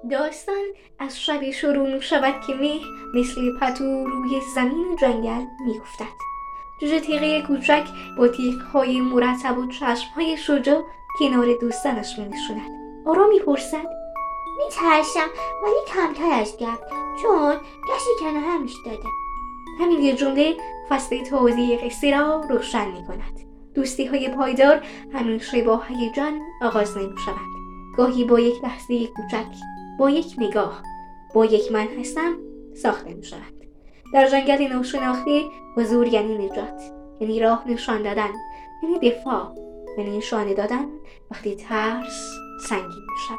داستان از شبی شروع می شود که مه مثل پتو روی زمین جنگل می افتد. جوجه تیغه کوچک با تیغ‌های مرتب و چشم‌های شجاع کنار دوستانش می نشوند. آرام می پرسد: می ترسم ولی کمتر از قبل، چون کسی کنارم ایستاده. همین یه جمله فصل تازه قصه را روشن می کند. دوستی های پایدار همیشه با هیجان آغاز نمی شود. گاهی با یک لحظه کوچک، با یک نگاه، با یک من هستم ساخته می شود. در جنگل ناشناخته حضور یعنی نجات، یعنی راه نشان دادن، یعنی دفاع، یعنی نشانه دادن وقتی ترس سنگین می شود.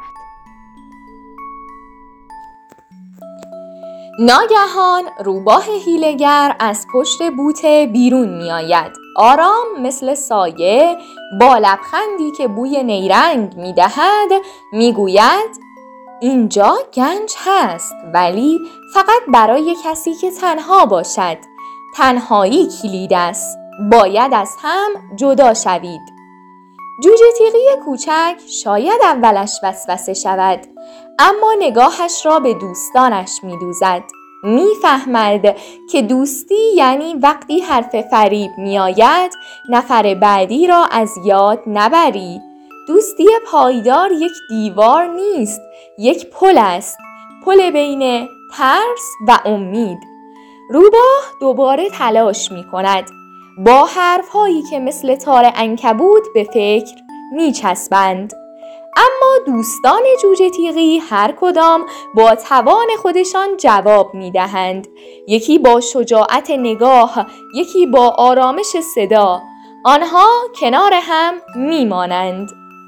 ناگهان روباه حیله‌گر از پشت بوته بیرون می آید. آرام مثل سایه با لبخندی که بوی نیرنگ می دهد می گوید: اینجا گنج هست، ولی فقط برای کسی که تنها باشد. تنهایی کلید است. باید از هم جدا شوید. جوجه تیغی کوچک شاید اولش وسوسه شود، اما نگاهش را به دوستانش می دوزد. می فهمد که دوستی یعنی وقتی حرف فریب می آید نفر بعدی را از یاد نبری. دوستی پایدار یک دیوار نیست، یک پل است. پل بین ترس و امید. روباه دوباره تلاش می کند. با حرفهایی که مثل تار عنکبوت به فکر می چسبند. اما دوستان جوجه تیغی هر کدام با توان خودشان جواب می دهند. یکی با شجاعت نگاه، یکی با آرامش صدا. آنها کنار هم می مانند.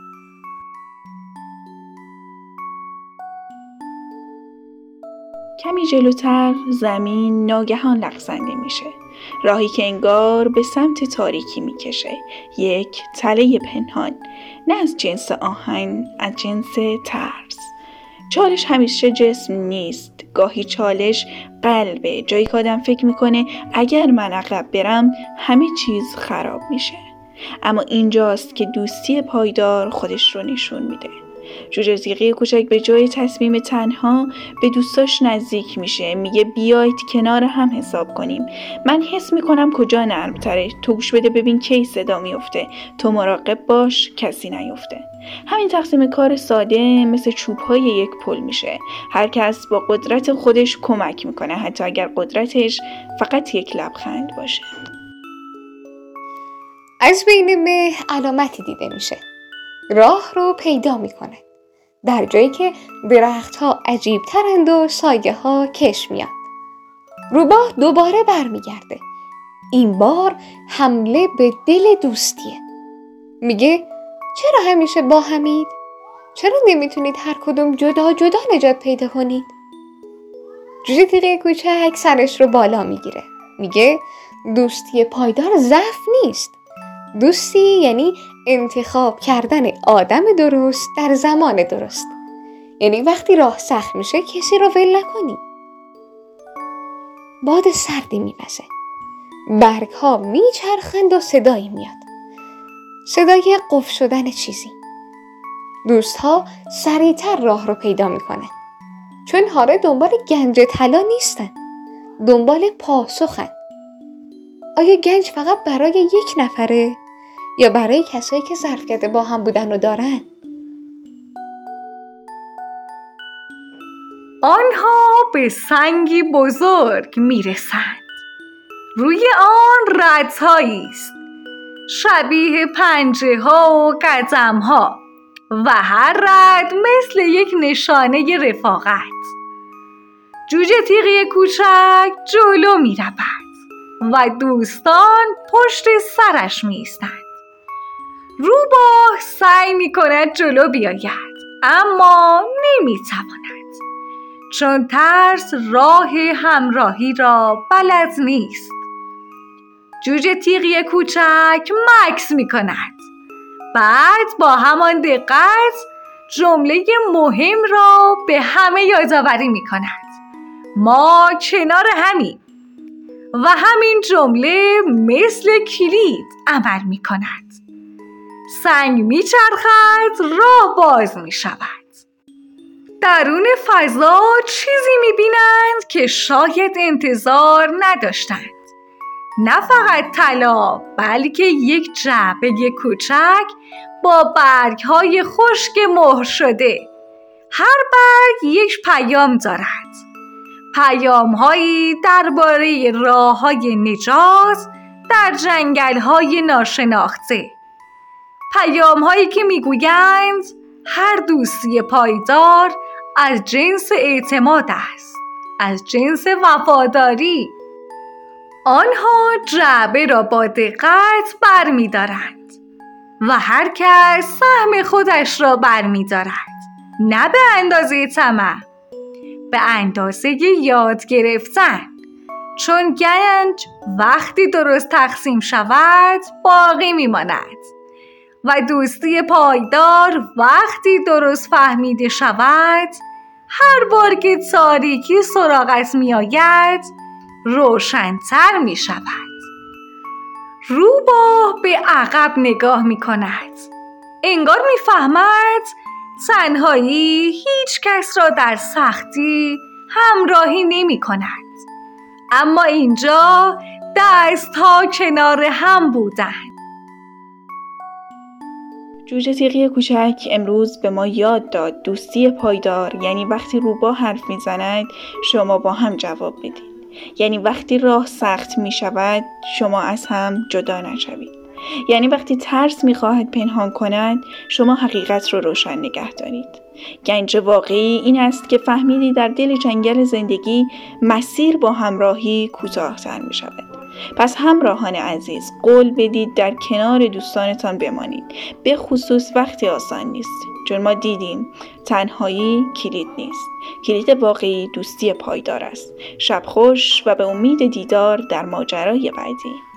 کمی جلوتر زمین ناگهان لغزنده میشه. راهی که انگار به سمت تاریکی میکشه. یک تله پنهان، نه از جنس آهن، از جنس ترس. چالش همیشه جسم نیست. گاهی چالش قلبه، جایی که آدم فکر میکنه اگر من عقب برم همه چیز خراب میشه. اما اینجاست که دوستی پایدار خودش رو نشون میده. جوجه تیغی کوچک به جای تصمیم تنها به دوستاش نزدیک میشه. میگه بیایید کنار هم حساب کنیم. من حس میکنم کجا نرم‌تره. تو گوش بده ببین کی صدا میفته. تو مراقب باش کسی نیفته. همین تقسیم کار ساده مثل چوب‌های یک پل میشه. هر کس با قدرت خودش کمک میکنه، حتی اگر قدرتش فقط یک لبخند باشه. از بین مه علامتی دیده میشه. راه رو پیدا میکنه. در جایی که درختها عجیب ترند و سایه ها کش میاد. روباه دوباره برمیگرده. این بار حمله به دل دوستیه. میگه چرا همیشه با همید؟ چرا نمیتونید هر کدوم جدا جدا نجات پیدا کنید؟ جوجه تیغی کوچک سرش رو بالا میگیره. میگه دوستی پایدار ضعف نیست. دوستی یعنی انتخاب کردن آدم درست در زمان درست. یعنی وقتی راه سخت میشه کسی رو ول نکنی. باد سردی میوزه. برگ ها میچرخند و صدایی میاد. صدای قفل شدن چیزی. دوست ها سریعتر راه رو پیدا میکنن. چون هاره دنبال گنج طلا نیستن. دنبال پاسخن. آیا گنج فقط برای یک نفره؟ یا برای کسایی که ظرفیت با هم بودن رو دارن؟ آنها به سنگی بزرگ میرسند. روی آن ردهایی است شبیه پنجه ها و قدم ها و هر رد مثل یک نشانه رفاقت. جوجه تیغی کوچک جلو می رود و دوستان پشت سرش می ایستند. روباه سعی می کند جلو بیاید، اما نمی تواند، چون ترس راه همراهی را بلد نیست. جوجه تیغی کوچک مکث می کند. بعد با همان دقت جمله مهم را به همه یادآوری می کند: ما کنار همیم. و همین جمله مثل کلید عمل می کند. سنگ می چرخد، راه باز می شود. درون فضا چیزی میبینند که شاید انتظار نداشتند. نه فقط طلا، بلکه یک جعبه کوچک با برگ‌های خشک مهر شده. هر برگ یک پیام دارد. پیام‌هایی درباره راه‌های نجات در جنگل‌های ناشناخته. پیام‌هایی که میگویند هر دوستی پایدار از جنس اعتماد است، از جنس وفاداری. آنها جعبه را با دقت برمی‌دارند و هر کس سهم خودش را برمی‌دارد، نه به اندازه طمع، به اندازه یاد گرفتن. چون گنج وقتی درست تقسیم شود باقی می‌ماند و دوستی پایدار وقتی درست فهمیده شود، هر بار که تاریکی سراغت می‌آید روشن‌تر می‌شود. روباه به عقب نگاه می‌کند. انگار می‌فهمد تنهایی هیچ کس را در سختی همراهی نمی‌کند. اما اینجا دست‌ها کنار هم بودند. جوجه تیغی کوچک امروز به ما یاد داد دوستی پایدار یعنی وقتی روباه حرف میزند شما با هم جواب بدید. یعنی وقتی راه سخت می شود شما از هم جدا نشوید. یعنی وقتی ترس می خواهد پنهان کند شما حقیقت رو روشن نگه دارید. گنج واقعی این است که فهمیدی در دل جنگل زندگی مسیر با همراهی کوتاه‌تر می شود. پس همراهان عزیز قول بدید در کنار دوستانتان بمانید، به خصوص وقتی آسان نیست، چون ما دیدیم تنهایی کلید نیست. کلید واقعی دوستی پایدار است. شب خوش و به امید دیدار در ماجرای بعدی.